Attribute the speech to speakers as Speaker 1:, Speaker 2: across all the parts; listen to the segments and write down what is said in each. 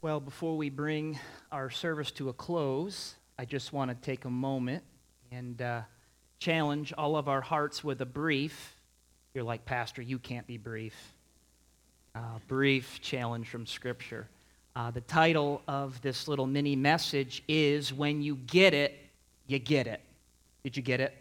Speaker 1: Well, before we bring our service to a close, I just want to take a moment and challenge all of our hearts with a brief. You're like, Pastor, you can't be brief. Brief challenge from Scripture. The title of this little mini message is, When You Get It, You Get It. Did you get it?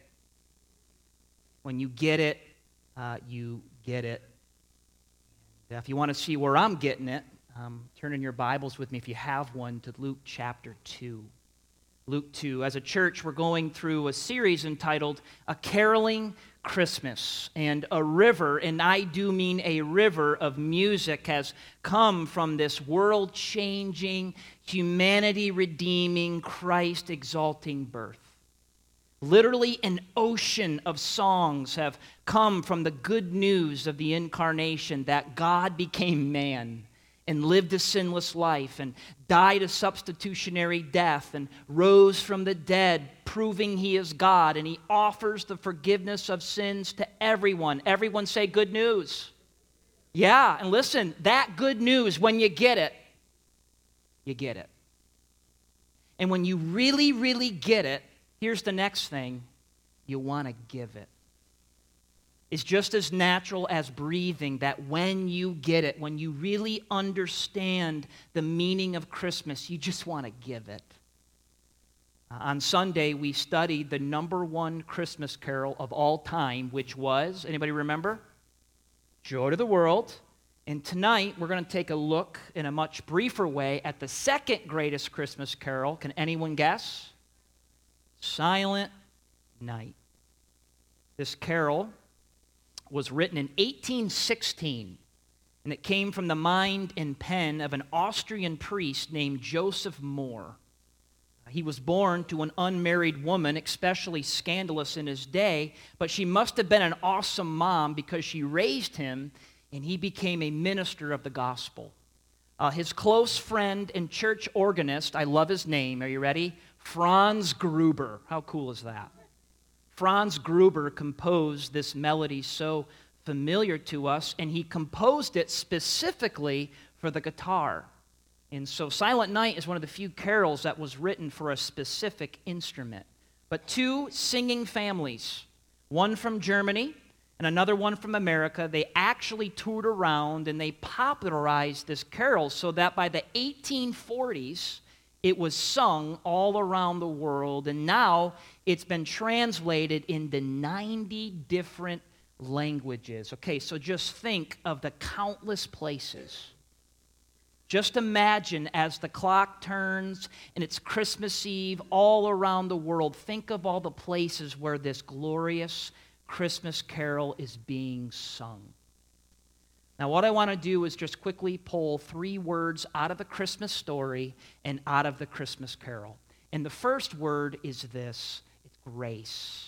Speaker 1: When you get it, you get it. If you want to see where I'm getting it, turn in your Bibles with me, if you have one, to Luke chapter 2. Luke 2. As a church, we're going through a series entitled A Caroling Christmas. And a river, and I do mean a river of music, has come from this world-changing, humanity-redeeming, Christ-exalting birth. Literally an ocean of songs have come from the good news of the incarnation, that God became man and lived a sinless life and died a substitutionary death and rose from the dead, proving he is God, and he offers the forgiveness of sins to everyone. Everyone say good news. Yeah, and listen, that good news, when you get it, you get it. And when you really, really get it, here's the next thing, you want to give it. It's just as natural as breathing that when you get it, when you really understand the meaning of Christmas, you just want to give it. On Sunday, we studied the number one Christmas carol of all time, which was, anybody remember? Joy to the World. And tonight, we're going to take a look in a much briefer way at the second greatest Christmas carol. Can anyone guess? Silent Night. This carol was written in 1816, and it came from the mind and pen of an Austrian priest named Joseph Mohr. He was born to an unmarried woman, especially scandalous in his day, but she must have been an awesome mom because she raised him, and he became a minister of the gospel. His close friend and church organist, I love his name, are you ready? Franz Gruber. How cool is that? Franz Gruber composed this melody so familiar to us, and he composed it specifically for the guitar. And so Silent Night is one of the few carols that was written for a specific instrument. But two singing families, one from Germany and another one from America, they actually toured around and they popularized this carol so that by the 1840s, it was sung all around the world, and now it's been translated into 90 different languages. Okay, so just think of the countless places. Just imagine as the clock turns and it's Christmas Eve all around the world, think of all the places where this glorious Christmas carol is being sung. Now, what I want to do is just quickly pull three words out of the Christmas story and out of the Christmas carol. And the first word is this, it's grace.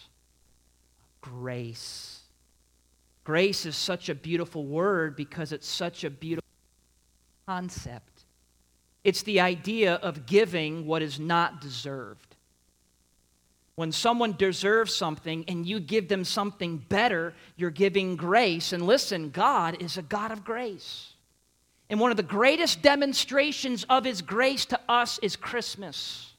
Speaker 1: Grace. Grace is such a beautiful word because it's such a beautiful concept. It's the idea of giving what is not deserved. When someone deserves something and you give them something better, you're giving grace. And listen, God is a God of grace. And one of the greatest demonstrations of His grace to us is Christmas.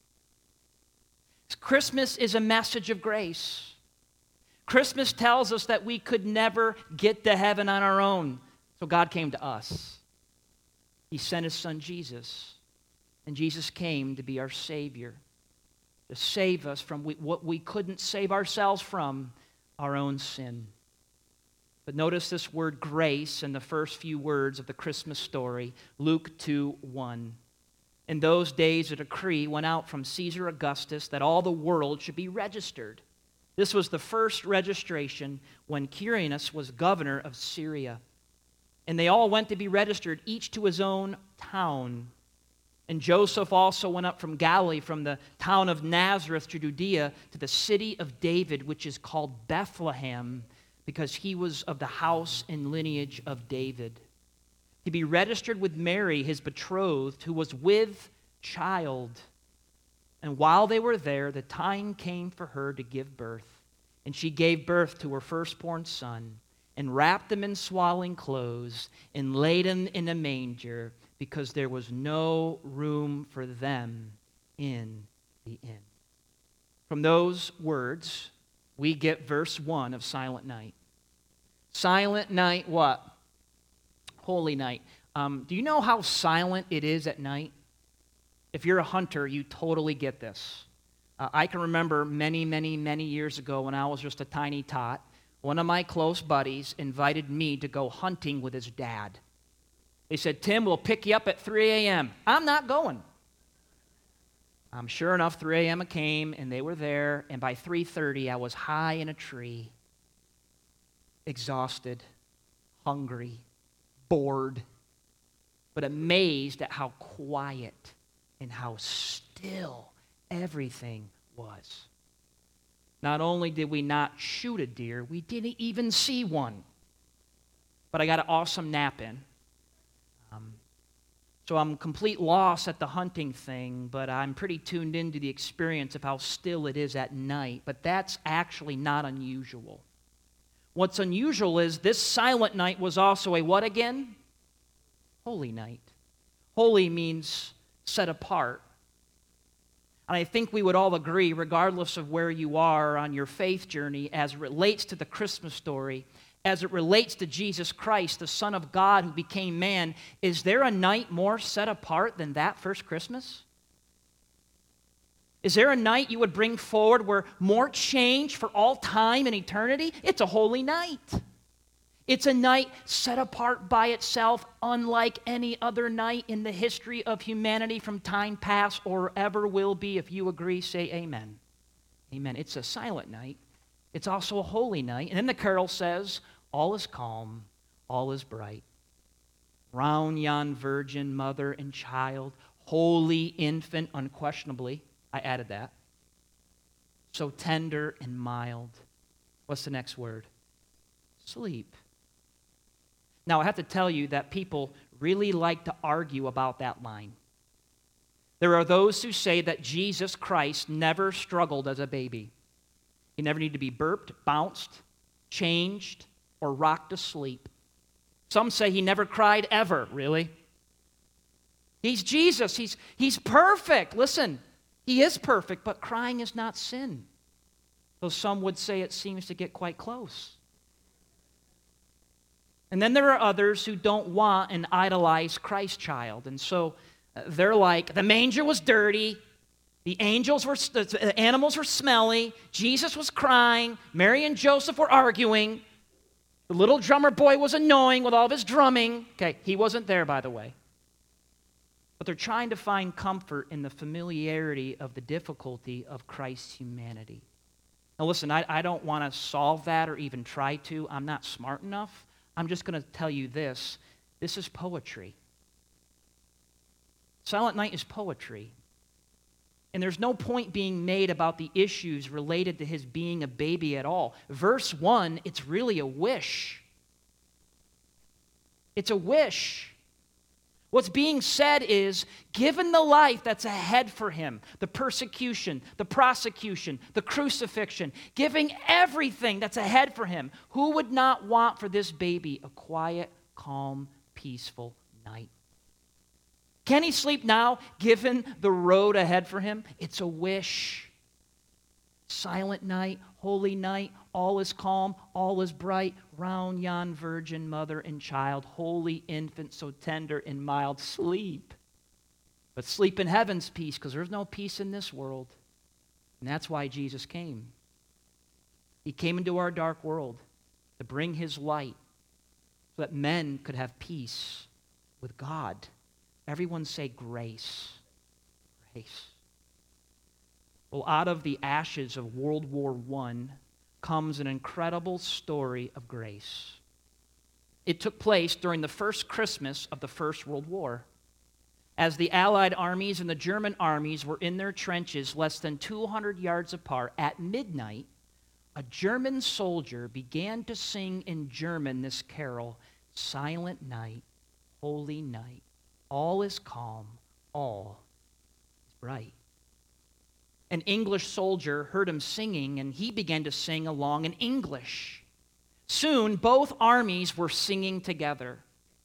Speaker 1: Christmas is a message of grace. Christmas tells us that we could never get to heaven on our own. So God came to us. He sent His Son Jesus. And Jesus came to be our Savior, to save us from what we couldn't save ourselves from, our own sin. But notice this word grace in the first few words of the Christmas story, Luke 2:1. In those days, a decree went out from Caesar Augustus that all the world should be registered. This was the first registration when Quirinius was governor of Syria. And they all went to be registered, each to his own town. And Joseph also went up from Galilee, from the town of Nazareth to Judea, to the city of David, which is called Bethlehem, because he was of the house and lineage of David, to be registered with Mary, his betrothed, who was with child. And while they were there, the time came for her to give birth. And she gave birth to her firstborn son, and wrapped him in swaddling clothes, and laid him in a manger, because there was no room for them in the inn. From those words, we get verse 1 of Silent Night. Silent night, what? Holy night. Do you know how silent it is at night? If you're a hunter, you totally get this. I can remember many, many, many years ago when I was just a tiny tot, one of my close buddies invited me to go hunting with his dad. They said, Tim, we'll pick you up at 3 a.m. I'm not going. Sure enough, 3 a.m. came, and they were there, and by 3:30, I was high in a tree, exhausted, hungry, bored, but amazed at how quiet and how still everything was. Not only did we not shoot a deer, we didn't even see one. But I got an awesome nap in. So I'm complete loss at the hunting thing, but I'm pretty tuned into the experience of how still it is at night. But that's actually not unusual. What's unusual is this silent night was also a what again? Holy night. Holy means set apart. And I think we would all agree, regardless of where you are on your faith journey, as it relates to the Christmas story, as it relates to Jesus Christ, the Son of God who became man, is there a night more set apart than that first Christmas? Is there a night you would bring forward where more change for all time and eternity? It's a holy night. It's a night set apart by itself, unlike any other night in the history of humanity from time past or ever will be. If you agree, say amen. Amen. It's a silent night. It's also a holy night. And then the carol says, all is calm, all is bright. Round yon virgin, mother and child, holy infant, unquestionably. I added that. So tender and mild. What's the next word? Sleep. Now, I have to tell you that people really like to argue about that line. There are those who say that Jesus Christ never struggled as a baby. He never needed to be burped, bounced, changed, or rocked to sleep. Some say he never cried ever, really. He's Jesus. He's perfect. Listen, he is perfect, but crying is not sin. Though some would say it seems to get quite close. And then there are others who don't want an idolized Christ child. And so they're like, the manger was dirty, the animals were smelly, Jesus was crying, Mary and Joseph were arguing, the little drummer boy was annoying with all of his drumming. Okay, he wasn't there, by the way. But they're trying to find comfort in the familiarity of the difficulty of Christ's humanity. Now listen, I don't want to solve that or even try to. I'm not smart enough. I'm just going to tell you this. This is poetry. Silent Night is poetry. And there's no point being made about the issues related to his being a baby at all. Verse 1, it's really a wish. It's a wish. What's being said is, given the life that's ahead for him, the persecution, the prosecution, the crucifixion, giving everything that's ahead for him, who would not want for this baby a quiet, calm, peaceful night? Can he sleep now, given the road ahead for him? It's a wish. Silent night, holy night, all is calm, all is bright, round yon virgin mother and child, holy infant, so tender and mild, sleep. But sleep in heaven's peace, because there's no peace in this world. And that's why Jesus came. He came into our dark world to bring his light so that men could have peace with God. Everyone say grace. Grace. Well, out of the ashes of World War I comes an incredible story of grace. It took place during the first Christmas of the First World War. As the Allied armies and the German armies were in their trenches less than 200 yards apart, at midnight, a German soldier began to sing in German this carol, Silent night, holy night, all is calm, all is bright. An English soldier heard him singing, and he began to sing along in English. Soon, both armies were singing together.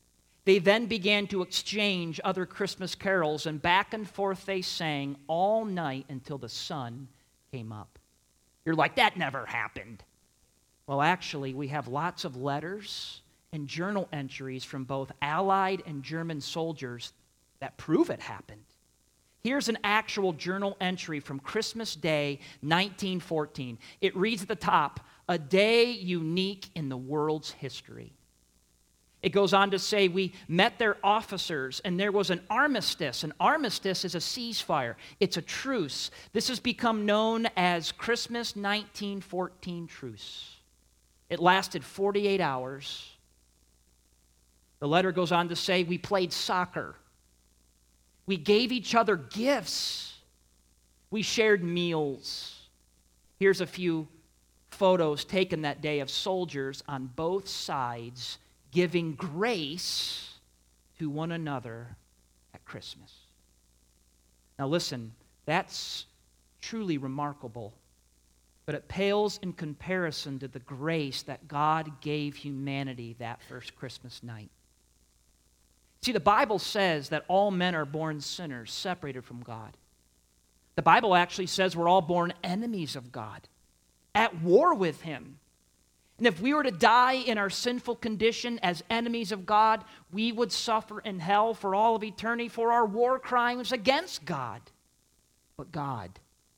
Speaker 1: They then began to exchange other Christmas carols, and back and forth they sang all night until the sun came up. You're like, that never happened. Well, actually, we have lots of letters and journal entries from both Allied and German soldiers that prove it happened. Here's an actual journal entry from Christmas Day, 1914. It reads at the top, "A day unique in the world's history." It goes on to say, we met their officers, and there was an armistice. An armistice is a ceasefire. It's a truce. This has become known as Christmas 1914 truce. It lasted 48 hours. The letter goes on to say, we played soccer. We gave each other gifts. We shared meals. Here's a few photos taken that day of soldiers on both sides giving grace to one another at Christmas. Now listen, that's truly remarkable, but it pales in comparison to the grace that God gave humanity that first Christmas night. See, the Bible says that all men are born sinners, separated from God. The Bible actually says we're all born enemies of God, at war with Him. And if we were to die in our sinful condition as enemies of God, we would suffer in hell for all of eternity for our war crimes against God. But God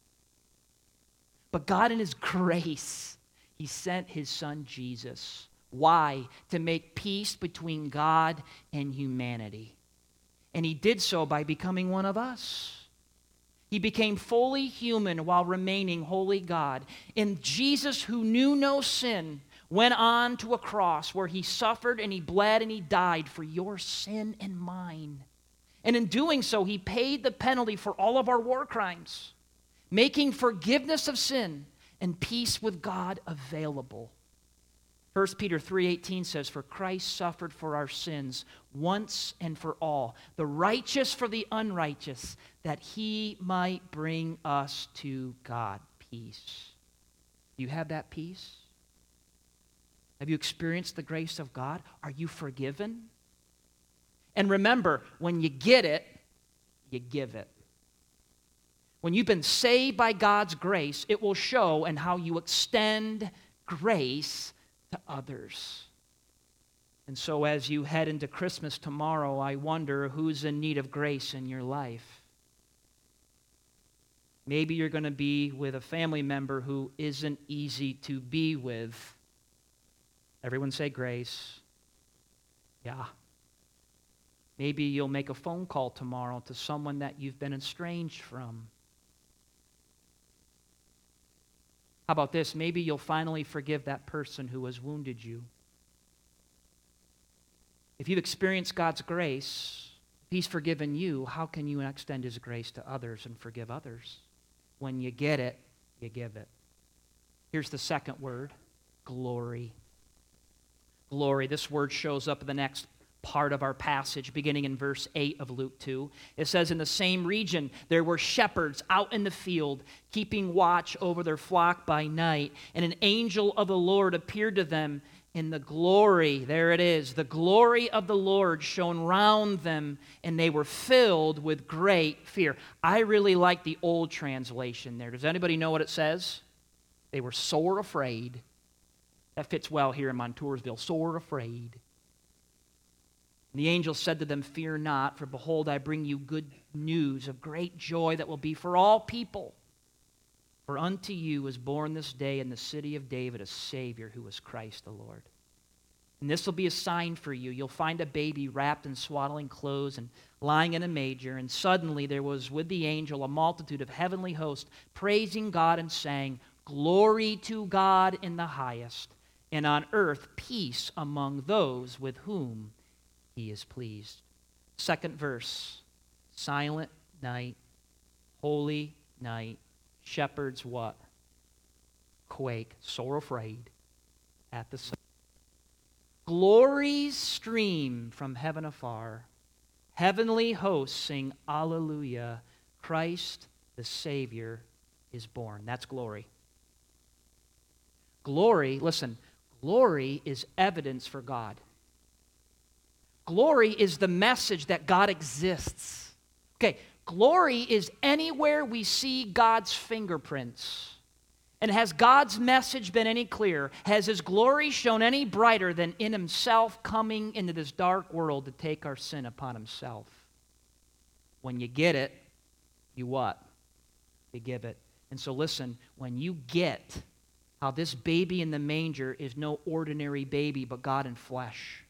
Speaker 1: in His grace, He sent His Son Jesus. Why? To make peace between God and humanity. And He did so by becoming one of us. He became fully human while remaining wholly God. And Jesus, who knew no sin, went on to a cross where He suffered and He bled and He died for your sin and mine. And in doing so, He paid the penalty for all of our war crimes, making forgiveness of sin and peace with God available. 1 Peter 3:18 says, "For Christ suffered for our sins once and for all, the righteous for the unrighteous, that He might bring us to God." Peace. Do you have that peace? Have you experienced the grace of God? Are you forgiven? And remember, when you get it, you give it. When you've been saved by God's grace, it will show in how you extend grace to others. And so as you head into Christmas tomorrow, I wonder who's in need of grace in your life. Maybe you're going to be with a family member who isn't easy to be with. Everyone say grace. Yeah. Maybe you'll make a phone call tomorrow to someone that you've been estranged from. How about this? Maybe you'll finally forgive that person who has wounded you. If you've experienced God's grace, if He's forgiven you, how can you extend His grace to others and forgive others? When you get it, you give it. Here's the second word, glory. Glory. This word shows up in the next part of our passage, beginning in verse 8 of Luke 2. It says, "In the same region there were shepherds out in the field, keeping watch over their flock by night. And an angel of the Lord appeared to them in the glory." There it is. The glory of the Lord shone round them, and they were filled with great fear. I really like the old translation there. Does anybody know what it says? They were sore afraid. That fits well here in Montoursville. Sore afraid. And the angel said to them, "Fear not, for behold, I bring you good news of great joy that will be for all people. For unto you is born this day in the city of David a Savior, who is Christ the Lord. And this will be a sign for you. You'll find a baby wrapped in swaddling clothes and lying in a manger." And suddenly there was with the angel a multitude of heavenly hosts, praising God and saying, "Glory to God in the highest, and on earth peace among those with whom He is pleased." Second verse, silent night, holy night, shepherds what? Quake, sore afraid at the sun. Glories stream from heaven afar. Heavenly hosts sing Alleluia. Christ the Savior is born. That's glory. Glory, listen, glory is evidence for God. Glory is the message that God exists. Okay, glory is anywhere we see God's fingerprints. And has God's message been any clearer? Has His glory shone any brighter than in Himself coming into this dark world to take our sin upon Himself? When you get it, you what? You give it. And so listen, when you get how this baby in the manger is no ordinary baby, but God in flesh.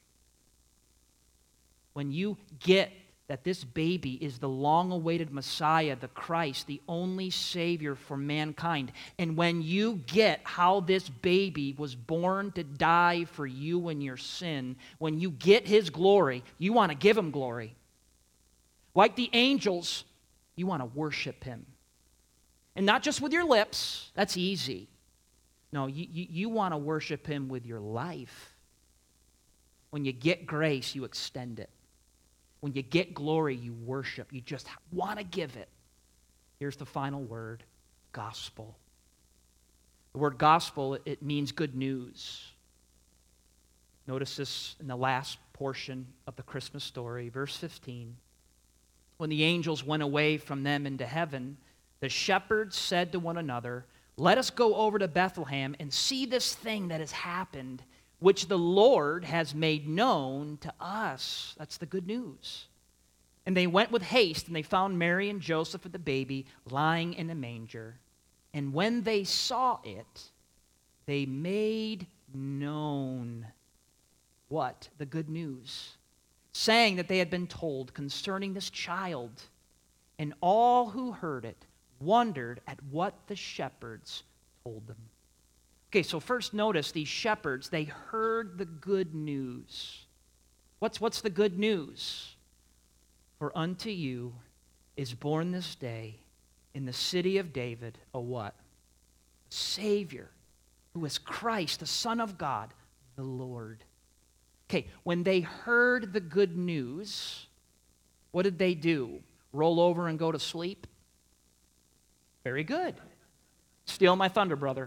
Speaker 1: When you get that this baby is the long-awaited Messiah, the Christ, the only Savior for mankind, and when you get how this baby was born to die for you and your sin, when you get His glory, you want to give Him glory. Like the angels, you want to worship Him. And not just with your lips, that's easy. No, you want to worship Him with your life. When you get grace, you extend it. When you get glory, you worship. You just want to give it. Here's the final word, gospel. The word gospel, it means good news. Notice this in the last portion of the Christmas story, verse 15. When the angels went away from them into heaven, the shepherds said to one another, "Let us go over to Bethlehem and see this thing that has happened, which the Lord has made known to us." That's the good news. And they went with haste, and they found Mary and Joseph and the baby lying in a manger. And when they saw it, they made known what? The good news, saying that they had been told concerning this child. And all who heard it wondered at what the shepherds told them. Okay, so first notice these shepherds, they heard the good news. What's the good news? For unto you is born this day in the city of David a what? A Savior, who is Christ, the Son of God, the Lord. Okay, when they heard the good news, what did they do? Roll over and go to sleep? Very good. Steal my thunder, brother.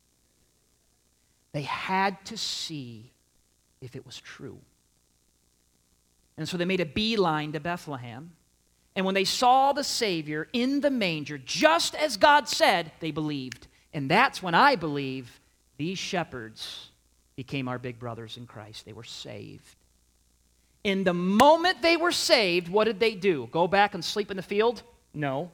Speaker 1: They had to see if it was true. And so they made a beeline to Bethlehem. And when they saw the Savior in the manger, just as God said, they believed. And that's when I believe these shepherds became our big brothers in Christ. They were saved. In the moment they were saved, what did they do? Go back and sleep in the field? No.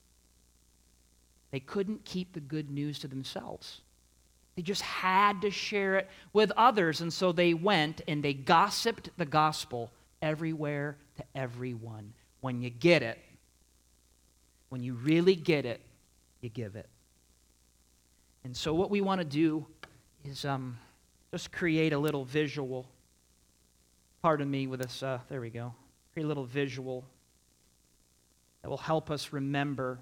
Speaker 1: They couldn't keep the good news to themselves. They just had to share it with others. And so they went and they gossiped the gospel everywhere to everyone. When you get it, when you really get it, you give it. And so what we want to do is just create a little visual. Pardon me with this, there we go. Create a little visual that will help us remember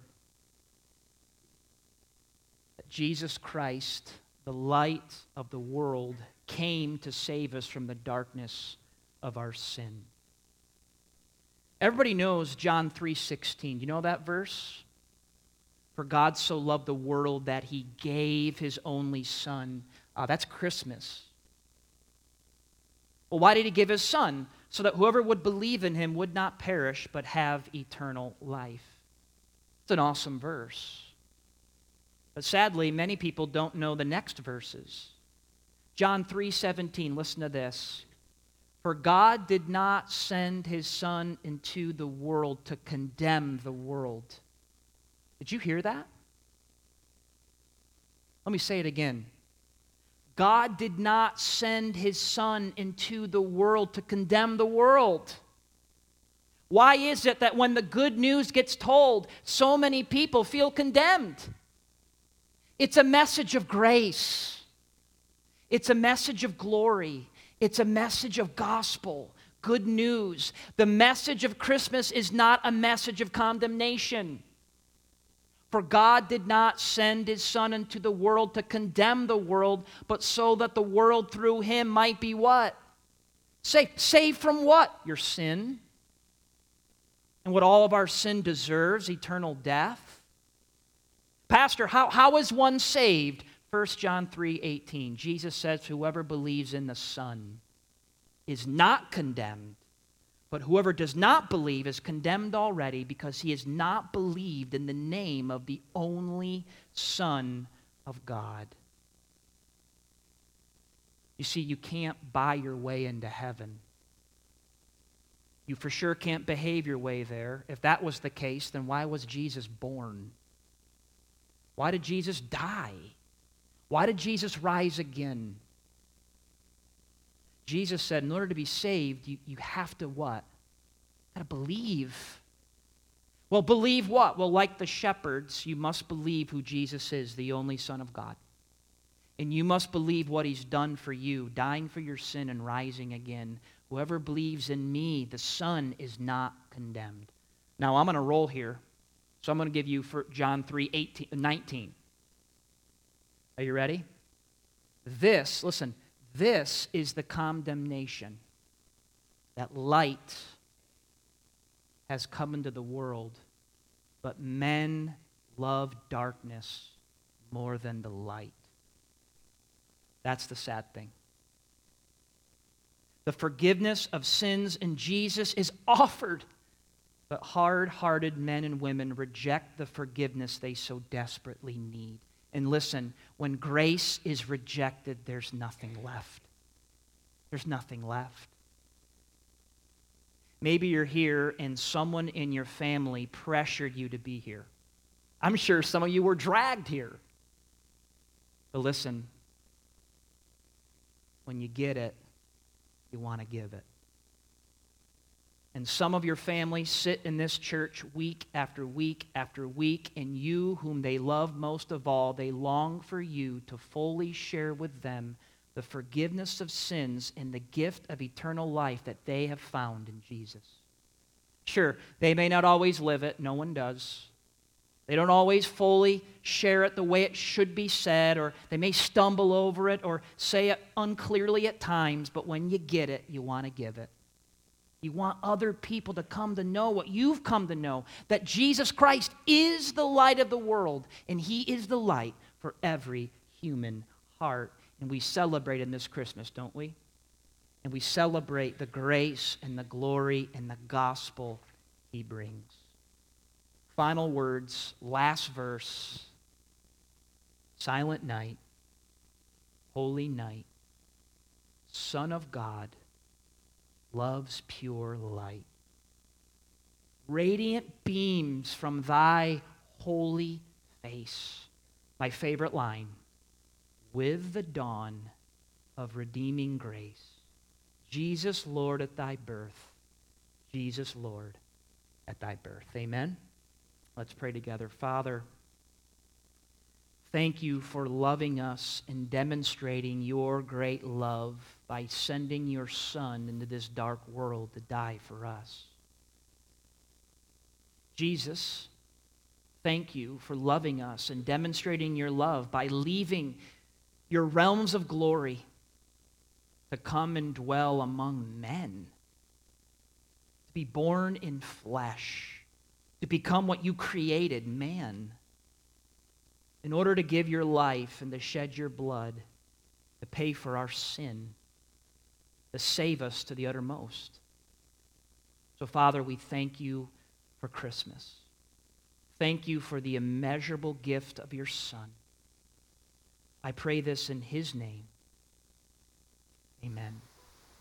Speaker 1: that Jesus Christ, the light of the world, came to save us from the darkness of our sin. Everybody knows John 3:16. Do you know that verse? For God so loved the world that He gave His only Son. That's Christmas. Well, why did He give His Son? So that whoever would believe in Him would not perish, but have eternal life. It's an awesome verse. But sadly, many people don't know the next verses. John 3:17, listen to this. For God did not send His Son into the world to condemn the world. Did you hear that? Let me say it again. God did not send His Son into the world to condemn the world. Why is it that when the good news gets told, so many people feel condemned? It's a message of grace. It's a message of glory. It's a message of gospel, good news. The message of Christmas is not a message of condemnation. For God did not send His Son into the world to condemn the world, but so that the world through Him might be what? Saved from what? Your sin. And what all of our sin deserves, eternal death. Pastor, how is one saved? 1 John 3:18. Jesus says, whoever believes in the Son is not condemned, But whoever does not believe is condemned already because he has not believed in the name of the only Son of God. You see, you can't buy your way into heaven. You for sure can't behave your way there. If that was the case, then why was Jesus born? Why did Jesus die? Why did Jesus rise again? Jesus said, in order to be saved, you have to what? You got to believe. Well, believe what? Well, like the shepherds, you must believe who Jesus is, the only Son of God. And you must believe what he's done for you, dying for your sin and rising again. Whoever believes in me, the Son is not condemned. Now, I'm going to roll here. So I'm going to give you for John 3:19. Are you ready? Listen, this is the condemnation, that light has come into the world, but men love darkness more than the light. That's the sad thing. The forgiveness of sins in Jesus is offered, but hard-hearted men and women reject the forgiveness they so desperately need. And listen, when grace is rejected, there's nothing left. There's nothing left. Maybe you're here and someone in your family pressured you to be here. I'm sure some of you were dragged here. But listen, when you get it, you want to give it. And some of your family sit in this church week after week after week, and you, whom they love most of all, they long for you to fully share with them the forgiveness of sins and the gift of eternal life that they have found in Jesus. Sure, they may not always live it. No one does. They don't always fully share it the way it should be said, or they may stumble over it or say it unclearly at times, but when you get it, you want to give it. You want other people to come to know what you've come to know, that Jesus Christ is the light of the world, and he is the light for every human heart. And we celebrate in this Christmas, don't we? And we celebrate the grace and the glory and the gospel he brings. Final words, last verse. Silent night, holy night, Son of God, love's pure light. Radiant beams from thy holy face. My favorite line, with the dawn of redeeming grace. Jesus, Lord, at thy birth. Jesus, Lord, at thy birth. Amen. Let's pray together. Father, thank you for loving us and demonstrating your great love by sending your Son into this dark world to die for us. Jesus, thank you for loving us and demonstrating your love by leaving your realms of glory to come and dwell among men, to be born in flesh, to become what you created, man, in order to give your life and to shed your blood, to pay for our sin, to save us to the uttermost. So, Father, we thank you for Christmas. Thank you for the immeasurable gift of your Son. I pray this in his name. Amen.